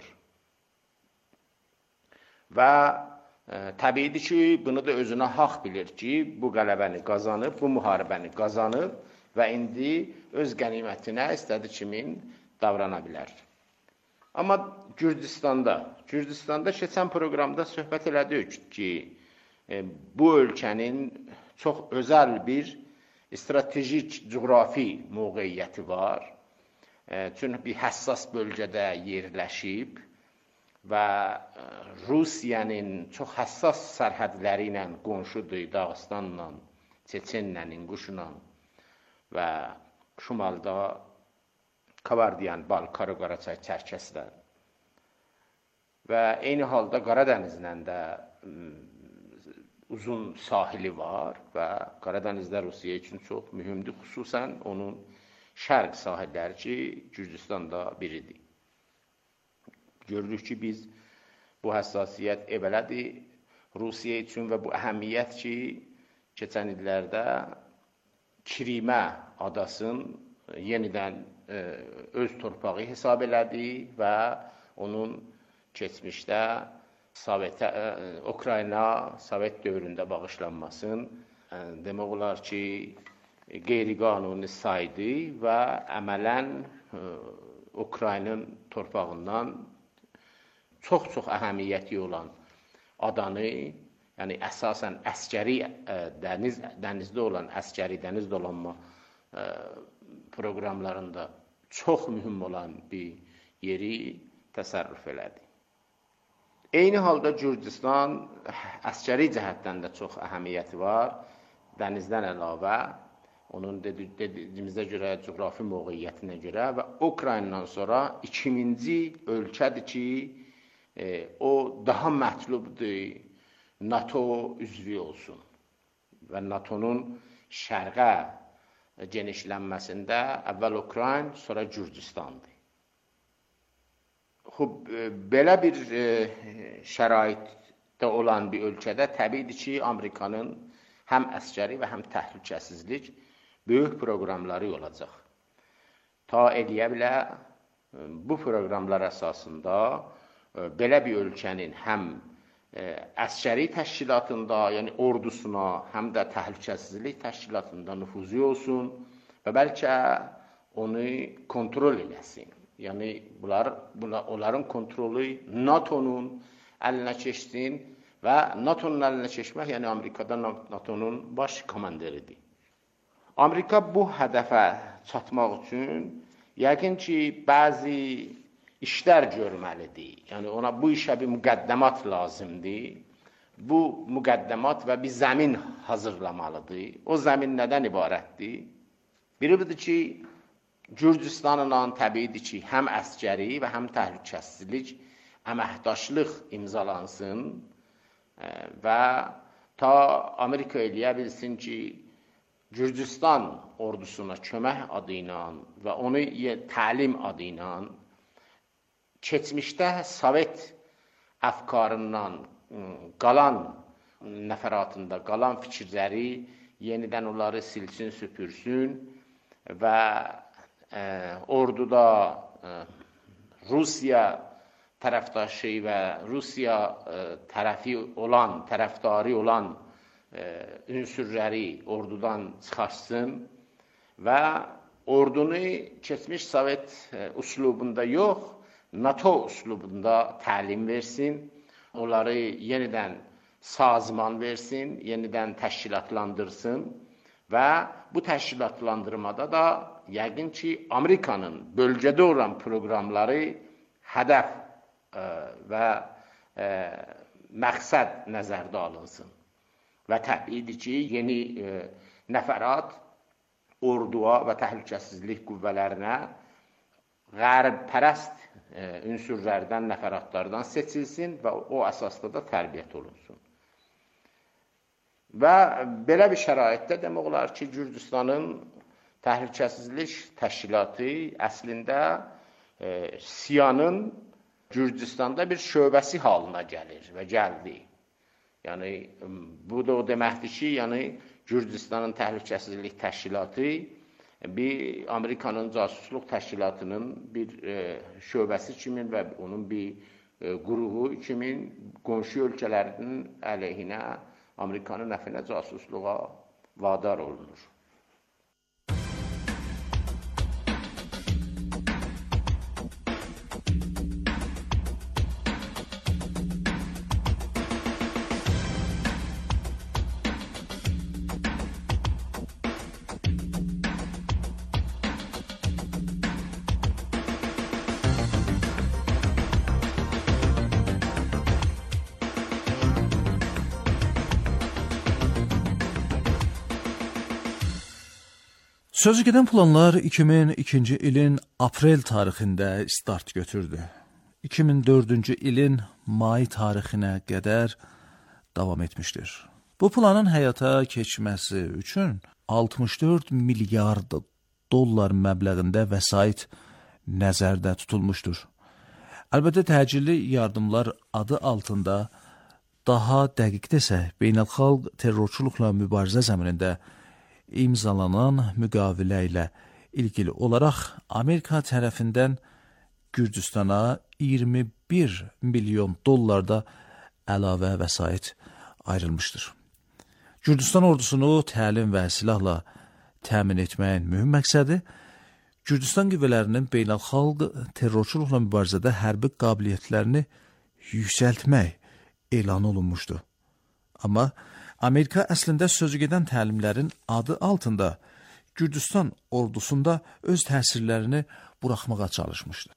Və təbiidir ki, bunu da özünə haqq bilir ki, bu qələbəni qazanıb, bu müharibəni qazanıb və indi öz qənimətinə istədiyi kimi davrana bilər. Amma Gürcüstanda, Gürcüstanda keçən proqramda söhbət elədik ki, bu ölkənin çox özəl bir stratejik coğrafi mövqeyiyyəti var. Çünki bir həssas bölgədə yerləşib və Rusiyanın çox həssas sərhədləri ilə qonşudur, Dağıstanla, Çeçenlə, İnguşla və şimalda Kabardiyan, Balkar, Qaraçay, Çərkəslər. Və eyni halda Qaradənizlə də uzun sahili var və Qaradənizdə Rusiya üçün çox mühümdür, xüsusən onun şərq sahilləri ki, Gürcüstanda biridir. Görürük ki, biz bu həssasiyyət evələdir Rusiya üçün və bu əhəmiyyət ki, keçən illərdə Kirimə adasını yenidən öz torpağı hesab elədi və onun keçmişdə Sovetə, Ukrayna, Sovet dövründə bağışlanmasın, demək olar ki, qeyri-qanuni saydı və əmələn Ukraynanın torpağından çox-çox əhəmiyyəti olan adanı, yəni əsasən əskəri dəniz, dənizdə olan əskəri dəniz dolanma proqramlarında çox mühüm olan bir yeri təsərrüf elədi. Eyni halda Gürcüstan əskəri cəhətdən də çox əhəmiyyəti var. Dənizdən əlavə, onun dediyimizə görə, coğrafi mövqeyiyyətinə görə və Ukraynadan sonra ikinci ölkədir ki, e, o daha mətlubdur NATO üzvü olsun və NATO'nun şərqə genişlənməsində əvvəl Ukrayna, sonra Gürcüstandır. Xub, belə bir e, şəraitdə olan bir ölkədə təbiidir ki, Amerikanın həm əskəri və həm təhlükəsizlik böyük proqramları olacaq. Ta eləyə bilə bu proqramlar əsasında e, belə bir ölkənin həm e, əskəri təşkilatında, yəni ordusuna, həm də təhlükəsizlik təşkilatında nüfuzu olsun və bəlkə onu kontrol eləsin. Yəni bunlar, bunlar onların kontrolü NATO'nun əlinə keçsin və NATO'nun əlinə keçmək, yəni Amerikada NATO'nun baş komandiridir. Amerika bu hədəfə çatmaq üçün yəqin ki, bəzi işlər görməlidir. Yəni ona bu işə bir müqəddəmat lazımdır. Bu müqəddəmat və bir zəmin hazırlamalıdır. O zəmin nədən ibarətdir? Biri budur ki, Gürcüstanla təbiidir ki, həm əskəri və həm təhlükəsizlik əməkdaşlıq imzalansın və ta Amerika eləyə bilsin ki, Gürcüstan ordusuna kömək adı ilə və onu təlim adı ilə keçmişdə Sovet əfkarından qalan nəfəratında qalan fikirləri yenidən onları silsin, süpürsün və e, orduda e, Rusiya tərəfdaşı və Rusiya e, tərəfi olan, tərəfdarı olan e, ünsürləri ordudan çıxarsın və ordunu keçmiş Sovet e, üslubunda yox, NATO üslubunda təlim versin, onları yenidən sazman versin, yenidən təşkilatlandırsın və bu təşkilatlandırmada da yəqin ki, Amerikanın bölgədə olan proqramları hədəf e, və e, məqsəd nəzərdə alınsın. Və təbiidir ki, yeni e, nəfərat orduya və təhlükəsizlik qüvvələrinə qərb-pərəst e, ünsürlərdən, nəfəratlardan seçilsin və o əsasda da tərbiyyət olunsun. Və belə bir şəraitdə demək olar ki, Gürcüstanın təhlükəsizlik təşkilatı əslində e, SİA'nın Gürcüstanda bir şöbəsi halına gəlir və gəldi. Yəni, bu da o deməkdir ki, yəni, Gürcüstanın təhlükəsizlik təşkilatı bir Amerikanın casusluq təşkilatının bir e, şöbəsi kimi və onun bir e, qrupu kimi qonşu ölkələrinin əleyhinə Amerikanın nəfinə casusluğa vadar olunur. Sözü gedən planlar iki min ikinci ilin aprel tarixində start götürdü. iki min dördüncü ilin may tarixinə qədər davam etmişdir. Bu planın həyata keçməsi üçün altmış dörd milyard dollar məbləğində vəsait nəzərdə tutulmuşdur. Əlbəttə təcili yardımlar adı altında daha dəqiq desək, beynəlxalq terrorçuluqla mübarizə zəminində imzalanan müqavilə ilə ilgili olaraq Amerika tərəfindən Gürcüstana iyirmi bir milyon dollarda əlavə vəsait ayrılmışdır. Gürcüstan ordusunu təlim və silahla təmin etməyin mühüm məqsədi Gürcüstan qüvvələrinin beynəlxalq terrorçuluqla mübarizədə hərbi qabiliyyətlərini yüksəltmək elan olunmuşdu. Amma Amerika əslində sözü gedən təlimlərin adı altında Gürcüstan ordusunda öz təsirlərini buraxmağa çalışmışdı.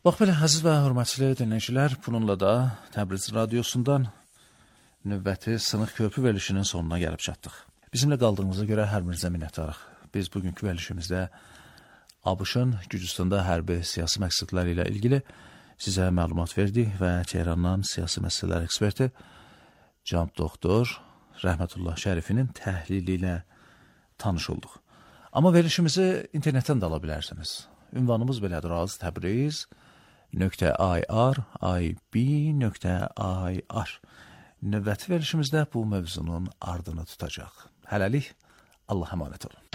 Bax belə, əziz və hörmətli dinləyicilər, bununla da Təbriz radiosundan növbəti Sınıq Körpü verilişinin sonuna gəlib çatdıq. Bizimlə qaldığınıza görə hər birinizə minnətdarıq. Biz bugünkü verilişimizdə ABŞ-ın Gürcüstanda hərbi siyasi məqsədləri ilə ilgili sizə məlumat verdik və Tehrandan siyasi məsələlər eksperti cənab doktor Rəhmətullah Şərifinin təhlili ilə tanış olduq. Amma verilişimizi internetdən də ala bilərsiniz. Ünvanımız belədir: az təbriz nöqtə ir, ib nöqtə ir. Növbəti verilişimizdə bu mövzunun ardını tutacaq. Hələlik, Allah əmanət olun.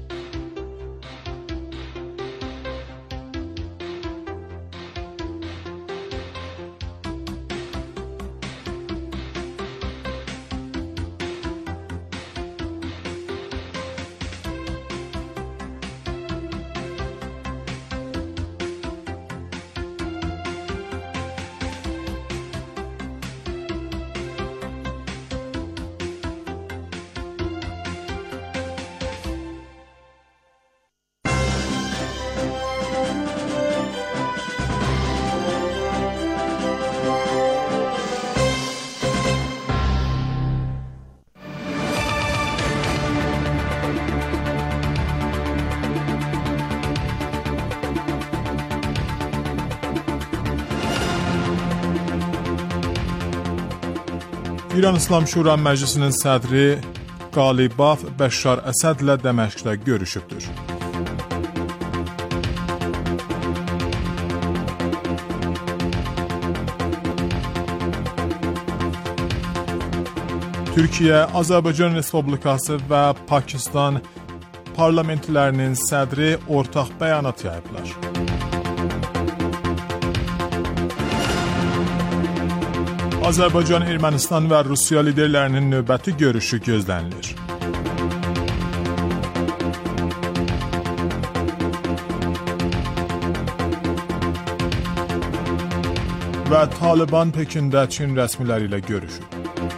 İran İslam Şura Məclisinin sədri Qalibaf Bəşşar Əsədlə Dəməşqdə görüşübdür. Türkiyə, Azərbaycan Respublikası və Pakistan parlamentlərinin sədri ortaq bəyanat yayıblar. Azərbaycan, Ermənistan və Rusiya liderlərinin növbəti görüşü gözlənilir. Və Taliban Pekində Çin rəsmiləri ilə görüşüb.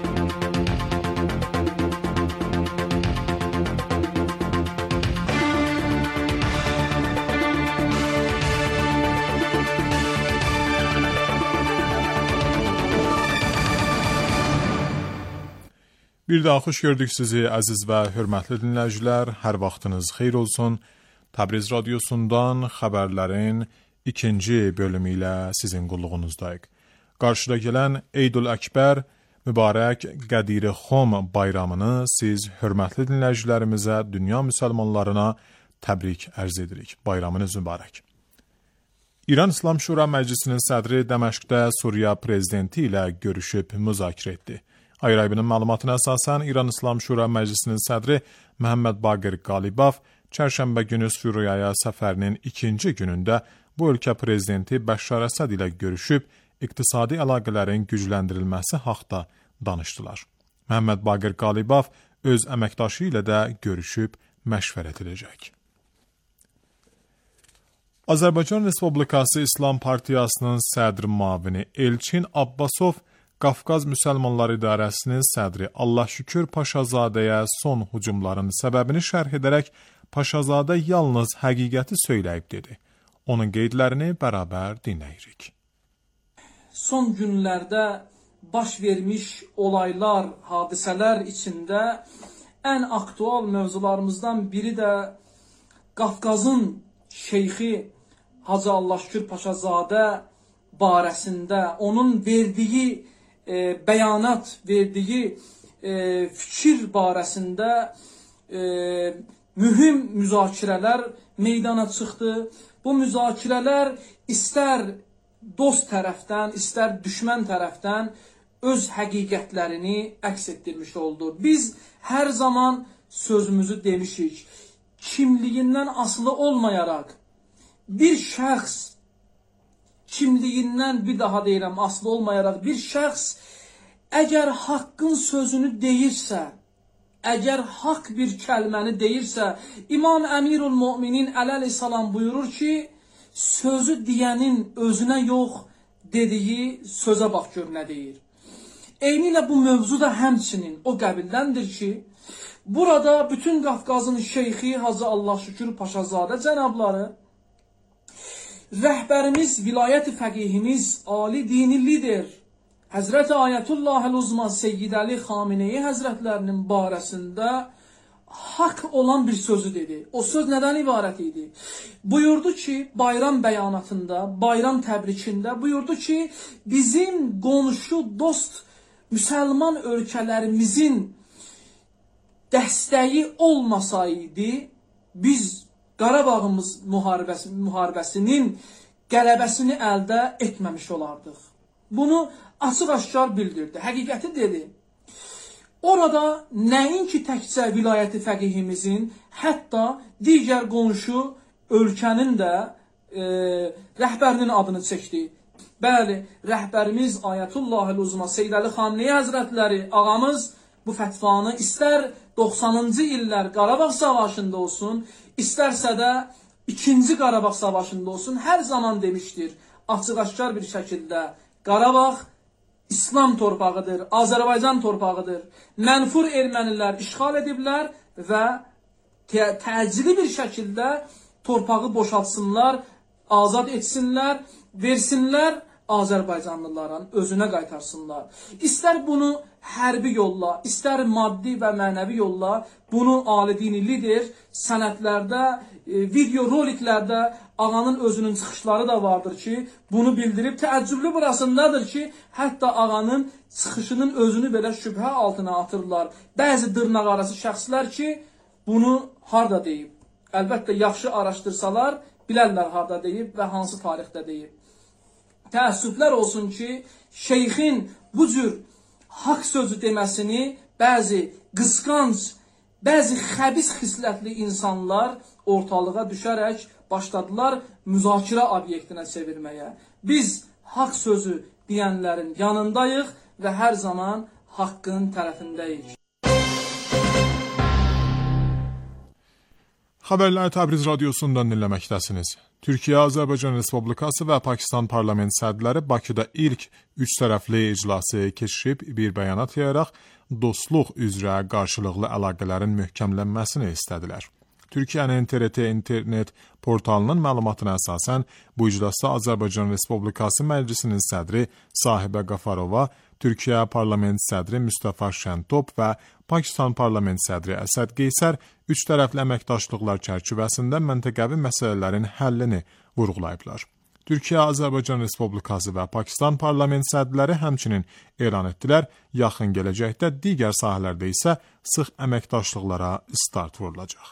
Bir daha xoş gördük sizi, əziz və hörmətli dinləyicilər. Hər vaxtınız xeyir olsun. Təbriz radiosundan xəbərlərin ikinci bölümü ilə sizin qulluğunuzdayıq. Qarşıda gələn Eydül Əkbər, mübarək Qədir-i Xom bayramını siz hörmətli dinləyicilərimizə, dünya müsəlmanlarına təbrik ərz edirik. Bayramınız mübarək. İran İslam Şura Məclisinin sədri Dəməşqdə Suriya prezidenti ilə görüşüb müzakirə etdi. Ayrı-ayrının məlumatına əsasən İran İslam Şura Məclisinin sədri Məhəmməd Baqir Qalibaf çərşənbə günü Suriyaya səfərinin ikinci günündə bu ölkə prezidenti Bəşşar Əsəd ilə görüşüb iqtisadi əlaqələrin gücləndirilməsi haqqında danışdılar. Məhəmməd Baqir Qalibaf öz əməkdaşı ilə də görüşüb məşvərət edəcək. Azərbaycan Respublikası İslam Partiyasının sədr müavini Elçin Abbasov Qafqaz Müsəlmanlar İdarəsinin sədri Allahşükür Paşazadəyə son hücumların səbəbini şərh edərək Paşazadə yalnız həqiqəti söyləyib dedi. Onun qeydlərini bərabər dinləyirik. Son günlərdə baş vermiş olaylar, hadisələr içində ən aktual mövzularımızdan biri də Qafqazın şeyxi Hacı Allahşükür Paşazadə barəsində onun verdiyi E, bəyanat, verdiyi e, fikir barəsində e, mühüm müzakirələr meydana çıxdı. Bu müzakirələr istər dost tərəfdən, istər düşmən tərəfdən öz həqiqətlərini əks etdirmiş oldu. Biz hər zaman sözümüzü demişik. Kimliyindən asılı olmayaraq bir şəxs kimliyindən bir daha deyirəm, asılı olmayaraq bir şəxs əgər haqqın sözünü deyirsə, əgər haqq bir kəlməni deyirsə, İmam Əmirul Möminin əleyhissalam buyurur ki, sözü deyənin özünə yox, dediyi sözə bax gör nə deyir. Eyni ilə bu mövzu da həmçinin o qəbildəndir ki, burada bütün Qafqazın şeyxi Hacı Allahşükür Paşazadə cənabları rəhbərimiz, vilayət fəqihimiz, ali dini lider Həzrət Ayətullah Əl-Uzma Seyyid Əli Xameneyi Həzrətlərinin barəsində haqq olan bir sözü dedi. O söz nədən ibarət idi? Buyurdu ki, bayram bəyanatında, bayram təbrikində buyurdu ki, bizim qonşu, dost, müsəlman ölkələrimizin dəstəyi olmasaydı, biz Qarabağımız müharibəsi, müharibəsinin qələbəsini əldə etməmiş olardıq. Bunu açıq-aşkar bildirdi, həqiqəti dedi. Orada nəinki təkcə vilayəti fəqihimizin, hətta digər qonşu ölkənin də e, rəhbərinin adını çəkdi. Bəli, rəhbərimiz Ayətullah Əl-Uzma Seyyid Əli Xameneyi Həzrətləri ağamız bu fətvanı istər doxsanıncı illər Qarabağ Savaşında olsun, istərsə də ikinci Qarabağ Savaşında olsun, hər zaman demişdir, açıq-aşkar bir şəkildə Qarabağ İslam torpağıdır, Azərbaycan torpağıdır. Mənfur ermənilər işğal ediblər və tə təcili bir şəkildə torpağı boşaltsınlar, azad etsinlər, versinlər Azərbaycanlıların özünə qaytarsınlar. İstər bunu hərbi yolla, istər maddi və mənəvi yolla, bunu ali dini lider sənətlərdə, e, video roliklərdə ağanın özünün çıxışları da vardır ki, bunu bildirib, təəccüblü burasındadır ki, hətta ağanın çıxışının özünü belə şübhə altına atırlar. Bəzi dırnaq arası şəxslər ki, bunu harda deyib. Əlbəttə, yaxşı araşdırsalar, bilərlər harda deyib və hansı tarixdə deyib. Təəssüflər olsun ki, şeyxin bu cür haqq sözü deməsini bəzi qısqanc, bəzi xəbis xislətli insanlar ortalığa düşərək başladılar müzakirə obyektinə çevirməyə. Biz haqq sözü deyənlərin yanındayıq və hər zaman haqqın tərəfindəyik. Xəbərləri Təbriz radiosundan dinləməkdəsiniz. Türkiyə, Azərbaycan Respublikası və Pakistan parlament sədrləri Bakıda ilk üç tərəfli iclası keçirib bir bəyanat yayaraq dostluq üzrə qarşılıqlı əlaqələrin möhkəmlənməsini istədilər. Türkiyənin T R T internet portalının məlumatına əsasən bu iclasda Azərbaycan Respublikası Məclisinin sədri Sahibə Qafarova, Türkiyə parlament sədri Mustafa Şentop və Pakistan parlament sədri Əsəd Qeysər üç tərəfli əməkdaşlıqlar çərçivəsində məntəqəvi məsələlərin həllini vurğulayıblar. Türkiyə, Azərbaycan Respublikası və Pakistan parlament sədrləri həmçinin elan etdilər, yaxın gələcəkdə digər sahələrdə isə sıx əməkdaşlıqlara start vurulacaq.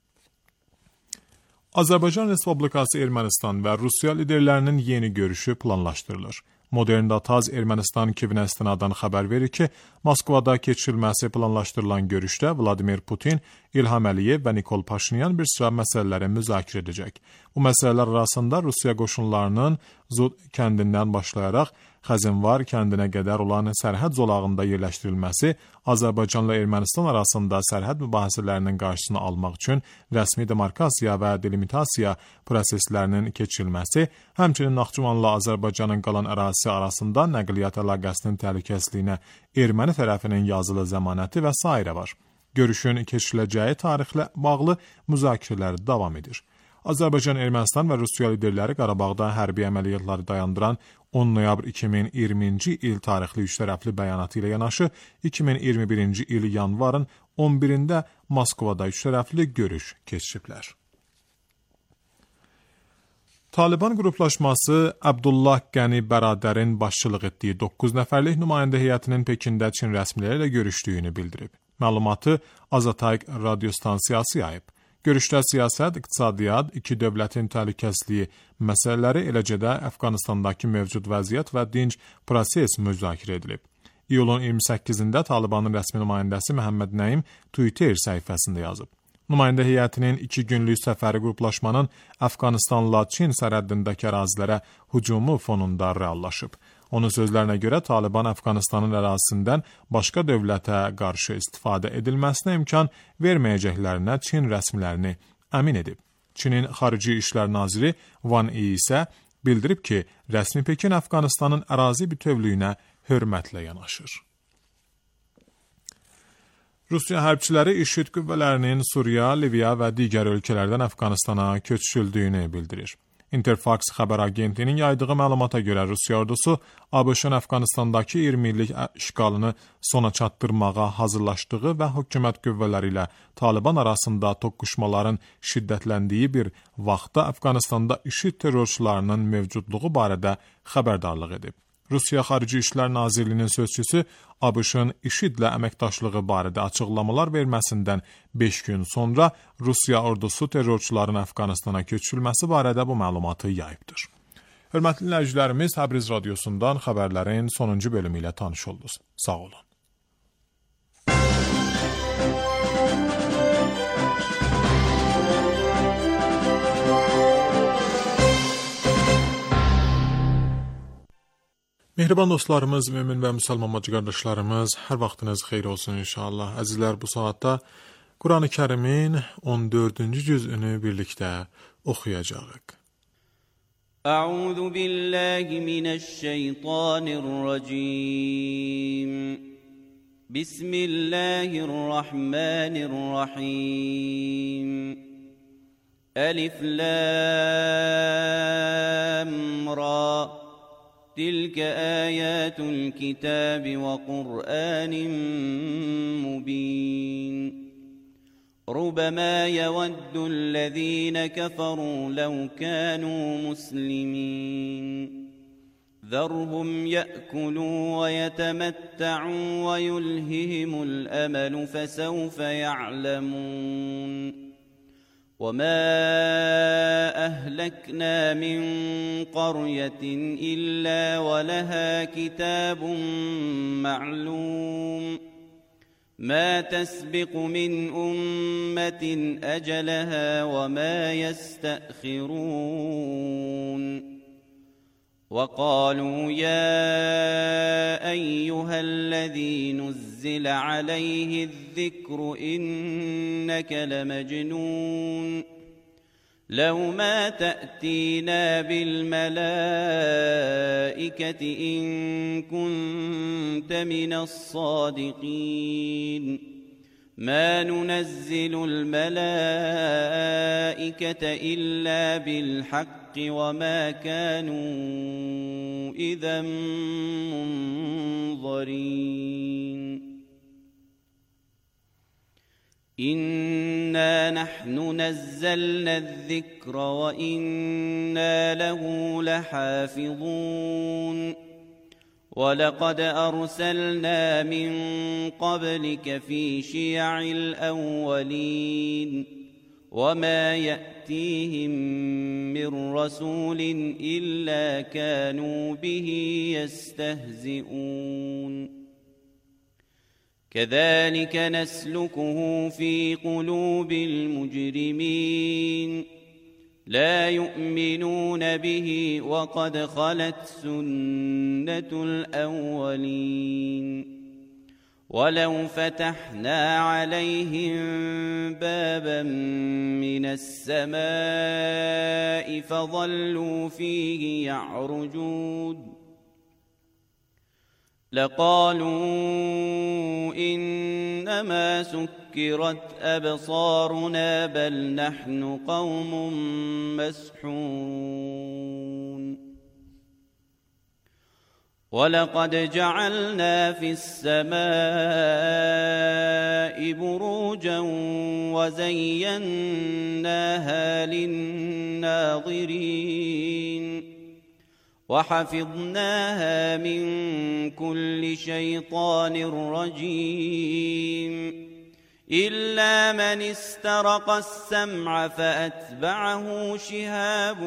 Azərbaycan Respublikası, Ermənistan və Rusiya liderlərinin yeni görüşü planlaşdırılır. Modern Dataz Ermənistan Kivinə istinadən xəbər verir ki, Moskvada keçirilməsi planlaşdırılan görüşdə Vladimir Putin, İlham Əliyev və Nikol Paşinyan bir sıra məsələləri müzakirə edəcək. Bu məsələlər arasında Rusiya qoşunlarının Zud kəndindən başlayaraq Xəzinvar kəndinə qədər olan sərhəd zolağında yerləşdirilməsi, Azərbaycanla Ermənistan arasında sərhəd mübahisələrinin qarşısını almaq üçün rəsmi demarkasiya və delimitasiya proseslərinin keçirilməsi, həmçinin Naxçıvanla Azərbaycanın qalan ərazisi arasında nəqliyyat əlaqəsinin təhlükəsizliyinə erməni tərəfinin yazılı zəmanəti və s. var. Görüşün keçiriləcəyi tarixlə bağlı müzakirələr davam edir. Azərbaycan, Ermənistan və Rusiya liderləri Qarabağda hərbi əməliyyatları dayandıran on noyabr iki min iyirminci il tarixli üç tərəfli bəyanatı ilə yanaşı iki min iyirmi birinci il yanvarın on birində Moskvada üç tərəfli görüş keçiriblər. Taliban qruplaşması Abdullah Qəni Bəradərin başçılıq etdiyi doqquz nəfərlik nümayəndə heyətinin Pekində Çin rəsmiləri ilə görüşdüyünü bildirib. Məlumatı Azatayk radiostansiyası yayıb. Görüşdə siyasət, iqtisadiyyat, iki dövlətin təhlükəsizliyi məsələləri, eləcə də Əfqanistandakı mövcud vəziyyət və dinc proses müzakirə edilib. İyulun iyirmi səkkizində Talibanın rəsmi nümayəndəsi Məhəmməd Nəim Twitter səhifəsində yazıb. Nümayəndə heyətinin iki günlük səfəri qruplaşmanın Əfqanistanla Çin sərhəddindəki ərazilərə hücumu fonunda reallaşıb. Onun sözlərinə görə Taliban Əfqanistanın ərazisindən başqa dövlətə qarşı istifadə edilməsinə imkan verməyəcəklərinə Çin rəsmilərini əmin edib. Çinin Xarici İşlər Naziri Van Yi isə bildirib ki, rəsmi Pekin Əfqanistanın ərazi bütövlüyünə hörmətlə yanaşır. Rusiya hərbçiləri IŞİD qüvvələrinin Suriya, Liviya və digər ölkələrdən Əfqanistana köçürüldüyünü bildirir. Interfax xəbər agentinin yaydığı məlumata görə Rusiya ordusu A B Ş-ın Əfqanistandakı iyirmi illik işğalını sona çatdırmağa hazırlaşdığı və hökumət qüvvələri ilə Taliban arasında toqquşmaların şiddətləndiyi bir vaxtda Əfqanistanda IŞİD terrorçularının mövcudluğu barədə xəbərdarlıq edib. Rusiya Xarici İşlər Nazirliyinin sözçüsü A B Ş-ın IŞİD-lə əməkdaşlığı barədə açıqlamalar verməsindən beş gün sonra Rusiya ordusu terrorçuların Əfqanistana köçürülməsi barədə bu məlumatı yayıbdır. Hörmətli dinləyicilərimiz, Təbriz radiosundan xəbərlərin sonuncu bölümü ilə tanış oldunuz. Sağ olun. Mehriban dostlarımız, mümin və müsəlman bacı qardaşlarımız, hər vaxtınız xeyir olsun inşallah. Əzizlər, bu saatda Quran-ı Kərimin on dördüncü cüzünü birlikdə oxuyacağıq. Əuzu billahi minəşşeytanirracim. Bismillahirrahmanirrahim. Elif lam ra. تلك آيات الكتاب وقرآن مبين ربما يود الذين كفروا لو كانوا مسلمين ذرهم يأكلوا ويتمتعوا ويلههم الأمل فسوف يعلمون وما أهلكنا من قرية إلا ولها كتاب معلوم ما تسبق من أمة أجلها وما يستأخرون وقالوا يا أيها الذي نزل عليه الذكر إنك لمجنون لو ما تأتينا بالملائكة إن كنت من الصادقين ما ننزل الملائكة إلا بالحق وما كانوا إذا منظرين إنا نحن نزلنا الذكر وإنا له لحافظون ولقد أرسلنا من قبلك في شيع الأولين وما يأتيهم من رسول إلا كانوا به يستهزئون كذلك نسلكه في قلوب المجرمين لا يؤمنون به وقد خلت سنة الأولين ولو فتحنا عليهم بابا من السماء فظلوا فيه يعرجون لقالوا إنما سكرت أبصارنا بل نحن قوم مسحورون ولقد جعلنا في السماء بروجا وزيناها للناظرين وحفظناها من كل شيطان رجيم إلا من استرق السمع فأتبعه شهاب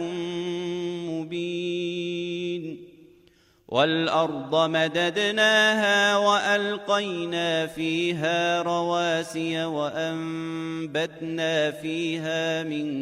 مبين والأرض مددناها وألقينا فيها رواسي وأنبتنا فيها من